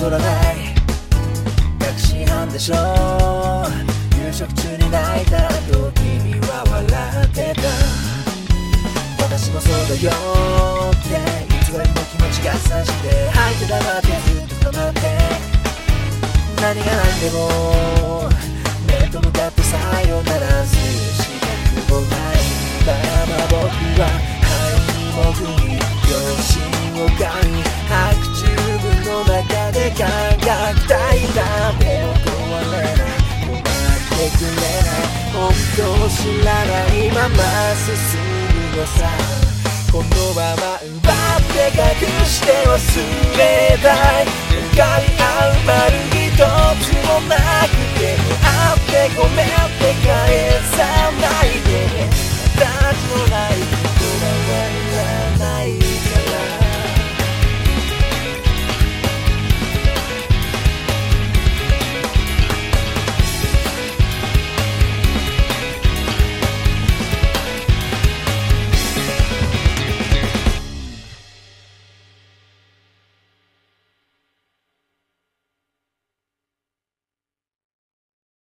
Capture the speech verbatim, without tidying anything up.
取らない確信犯でしょ。夕食中に泣いた後君は笑ってた。私もそうだよって偽りの気持ちがさして吐いて黙ってずっと黙って何が何でも面と向かってさよならする資格もないまま僕は肺に潜り両親を噛み白昼部の中で考えたいだ目を壊れない止まってくれない本当を知らないまま進むのさ。このまま奪って隠して忘れたい。分かり合う丸一つもなくても